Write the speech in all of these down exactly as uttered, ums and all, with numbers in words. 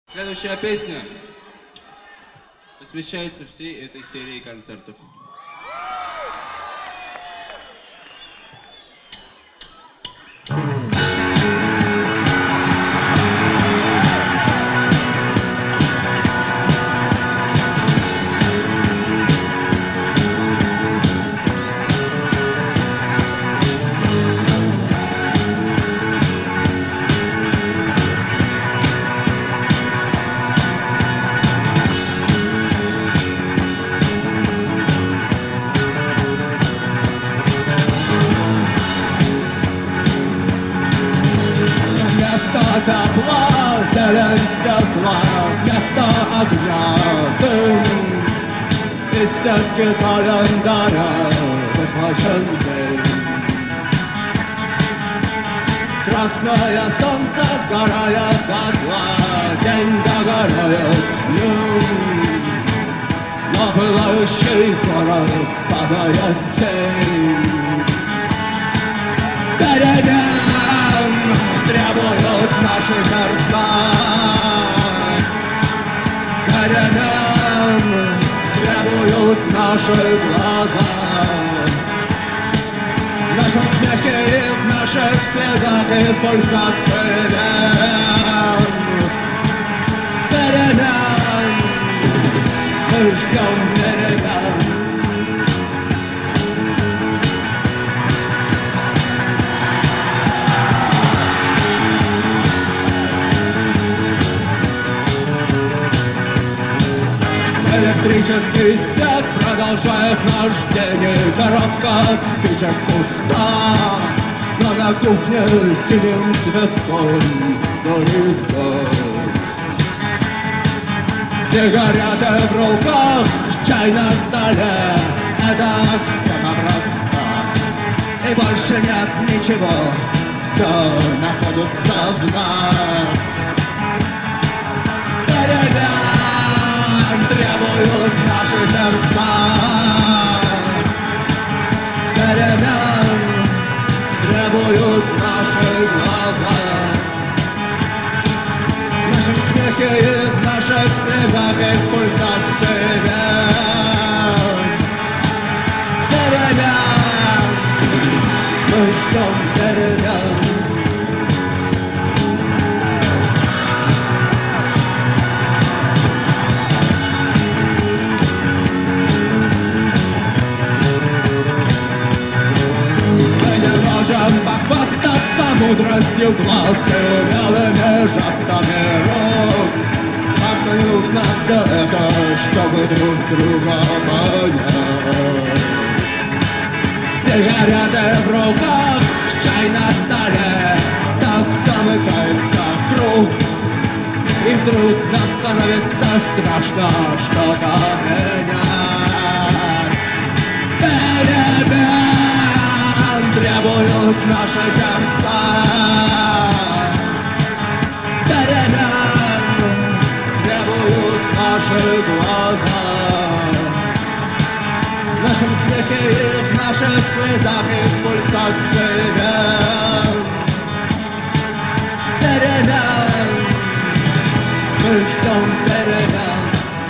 Следующая песня посвящается всей этой серии концертов. Тепла, зелень стекла, вместо огня дым. Из сетки календаря выхвачен день. Красное солнце сгорает дотла, день догорает с ним. На пылающий город падает тень. Перемен требуют наши сердца. Перемен требуют наши глаза. В нашем смехе и в наших слезах и в пульсации вен. Перемен, мы ждем перемен. Электрический свет продолжает наш день, и коробка от спичек пуста. Но на кухне синим цветком горит газ. Сигареты в руках, чай на столе, это схема проста. И больше нет ничего, все находится в нас. Перемен требуют наши сердца. Перемен требуют наши глаза. В нашем смехе и в наших слезах и в пульсации вен. Перемен, мы ждем перемен. Похвастаться мудростью глаз и умелыми жестами рук. Как нужно все это, чтобы друг друга понять. Сигареты в руках, чай на столе, так замыкается круг. И вдруг нам становится страшно что-то менять. Перемен требуют наши сердца. Перемен требуют наши глаза. В нашем смехе и в наших слезах и в пульсации вен. Перемен, мы ждем перемен.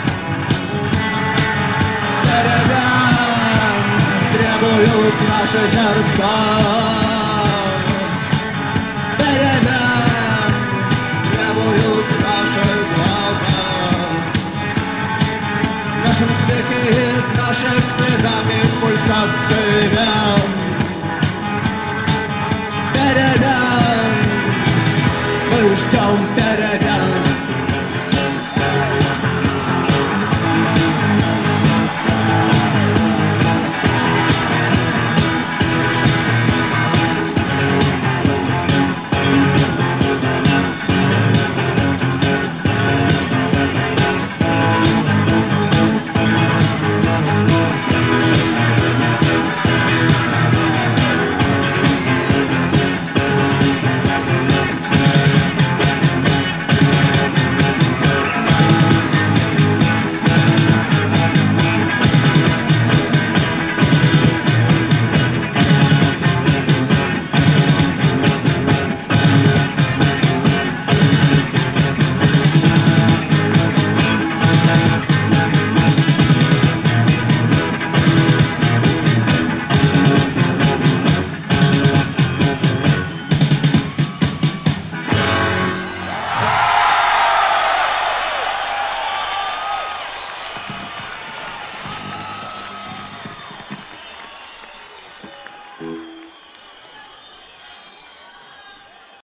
Перемен требуют наши сердца. Перемен требуют наши глаза. В нашем смехе и в наших